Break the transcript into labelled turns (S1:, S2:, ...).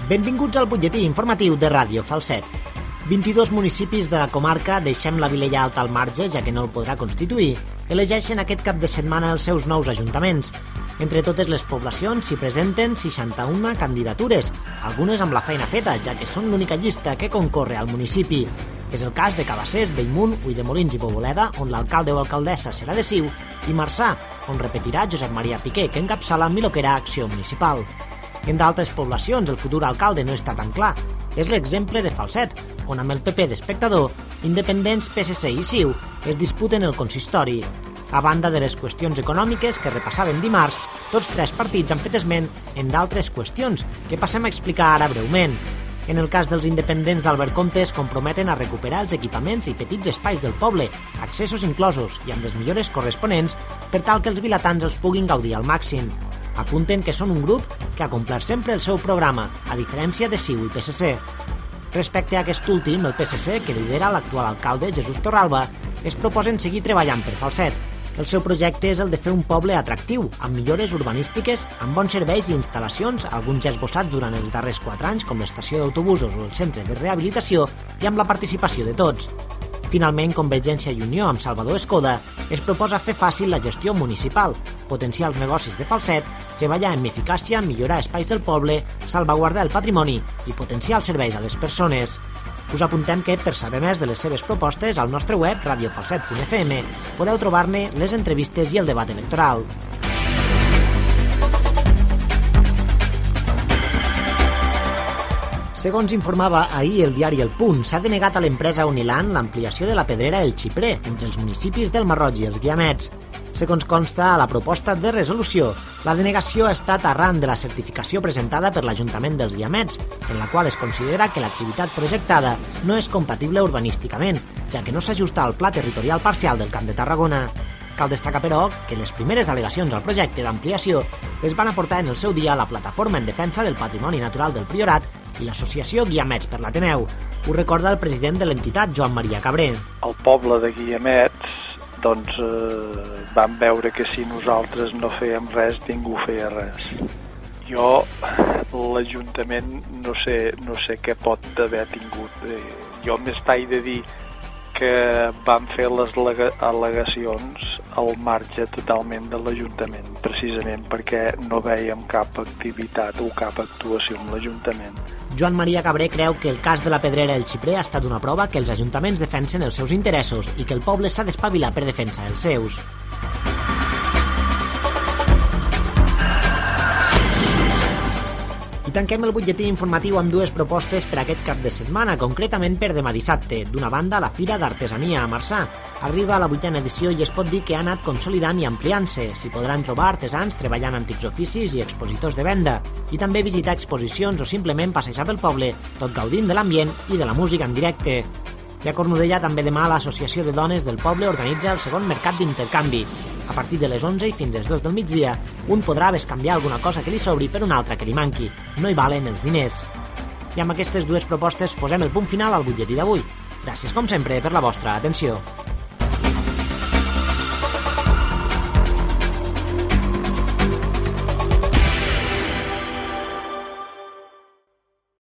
S1: Benvinguts al butlletí informatiu de Ràdio Falset. 22 municipis de la comarca, deixem la Vilella Alta al marge, ja que no el podrà constituir, elegeixen aquest cap de setmana els seus nous ajuntaments. Entre totes les poblacions s'hi presenten 61 candidatures, algunes amb la feina feta, ja que són l'única llista que concorre al municipi. És el cas de Cabassers, Bellmunt, Ulldemolins i Poboleda, on l'alcalde o alcaldessa serà de Siu, i Marçà, on repetirà Josep Maria Piqué, que encapçala Miloquera Acció Municipal. En d'altres poblacions el futur alcalde no està tan clar. És l'exemple de Falset, on amb el PP d'espectador, independents, PSC i Siu es disputen el consistori. A banda de les qüestions econòmiques que repassàvem dimarts, tots tres partits han fet esment en d'altres qüestions que passem a explicar ara breument. En el cas dels independents d'Albert Comte es comprometen a recuperar els equipaments i petits espais del poble, accessos inclosos i amb les millores corresponents per tal que els vilatans els puguin gaudir al màxim. Apunten que són un grup que ha complert sempre el seu programa, a diferència de Siu i PSC. Respecte a aquest últim, el PSC, que lidera l'actual alcalde Jesús Torralba, es proposen seguir treballant per Falset. El seu projecte és el de fer un poble atractiu, amb millores urbanístiques, amb bons serveis i instal·lacions, alguns ja esbossats durant els darrers 4 anys, com l'estació d'autobusos o el centre de rehabilitació, i amb la participació de tots. Finalment, Convergència i Unió, amb Salvador Escoda, es proposa fer fàcil la gestió municipal, potenciar els negocis de Falset, treballar amb eficàcia, millorar espais del poble, salvaguardar el patrimoni i potenciar els serveis a les persones. Us apuntem que, per saber més de les seves propostes, al nostre web, radiofalset.fm, podeu trobar-ne les entrevistes i el debat electoral. Segons informava ahir el diari El Punt, s'ha denegat a l'empresa Uniland l'ampliació de la pedrera El Xiprer entre els municipis del Marroig i els Guiamets. Segons consta a la proposta de resolució, la denegació ha estat arran de la certificació presentada per l'Ajuntament dels Guiamets, en la qual es considera que l'activitat projectada no és compatible urbanísticament, ja que no s'ajusta al Pla Territorial Parcial del Camp de Tarragona. Cal destacar, però, que les primeres al·legacions al projecte d'ampliació es van aportar en el seu dia a la Plataforma en Defensa del Patrimoni Natural del Priorat i l'associació Guiamets per l'Ateneu. Ho recorda el president de l'entitat, Joan Maria Cabré.
S2: El poble de Guiamets vam veure que si nosaltres no fèiem res, ningú feia res. Jo, l'Ajuntament, no sé què pot haver tingut. Jo m'estic de dir que van fer les al·legacions al marge totalment de l'Ajuntament, precisament perquè no vèiem cap activitat o cap actuació amb l'Ajuntament.
S1: Joan Maria Cabré creu que el cas de la pedrera El Xiprer ha estat una prova que els ajuntaments defensen els seus interessos i que el poble s'ha d'espavilar per defensar els seus. I tanquem el butlletí informatiu amb 2 propostes per aquest cap de setmana, concretament per demà dissabte. D'una banda, la Fira d'Artesania a Marçà. Arriba a la 8ª edició i es pot dir que ha anat consolidant i ampliant-se. S'hi podran trobar artesans treballant antics oficis i expositors de venda. I també visitar exposicions o simplement passejar pel poble, tot gaudint de l'ambient i de la música en directe. I a Cornudella també demà l'Associació de Dones del Poble organitza el segon mercat d'intercanvi. A partir de les 11 i fins les 2 del migdia, un podrà bescanviar alguna cosa que li sobri per una altra que li manqui. No hi valen els diners. I amb aquestes 2 propostes posem el punt final al butlletí d'avui. Gràcies, com sempre, per la vostra atenció.